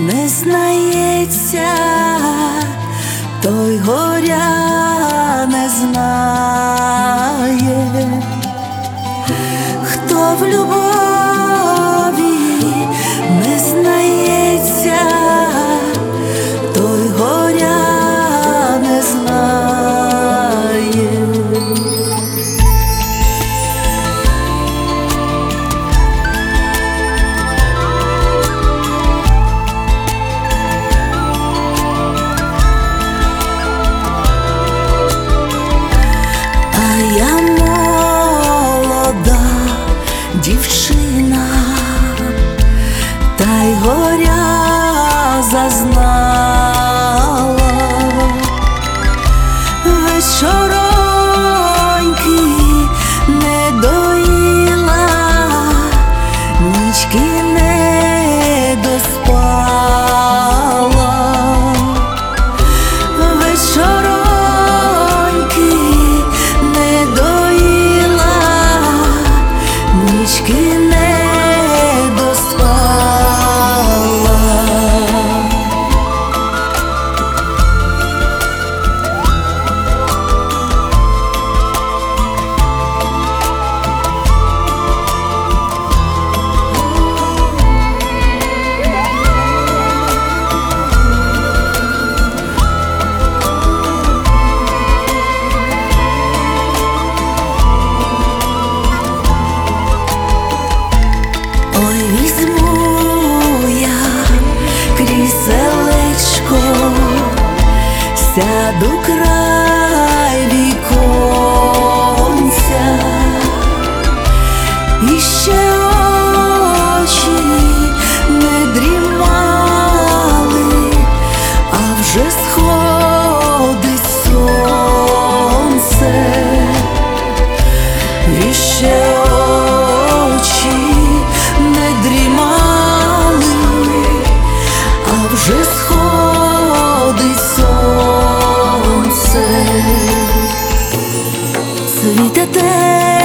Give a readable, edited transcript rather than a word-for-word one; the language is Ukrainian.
не знається, той горя не знає, хто в любові не знається, той горя не знає. Я молода дівчина, та й горя зазнала. Вечороньки не доїла, нічки не доспала. Вечороньки не доїла, нічки не доспала. Ой, візьму я кріселечко, сяду край віконця, і ще очі не дрімали, а вже сходить сонце. І ще очі не дрімали, а вже сходить сонце. Світете